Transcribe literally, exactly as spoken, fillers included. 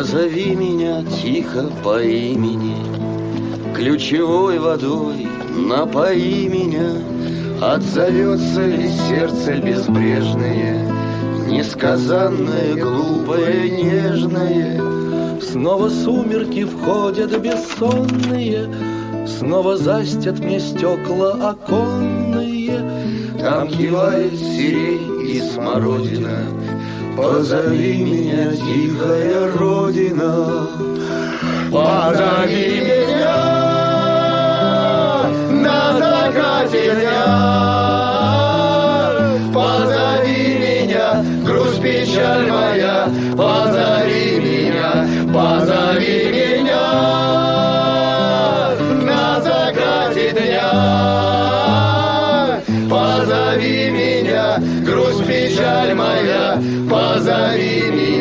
Позови меня тихо по имени, ключевой водой напои меня. Отзовется ли сердце безбрежное, несказанное, глупое, нежное? Снова сумерки входят бессонные, снова застят мне стекла оконные. Там кивает сирень и смородина, позови меня, тихая родина. Позови меня на закате дня, позови меня, грусть, печаль моя, позови меня, позови меня на закате дня, позови меня, грусть, печаль моя, позови меня.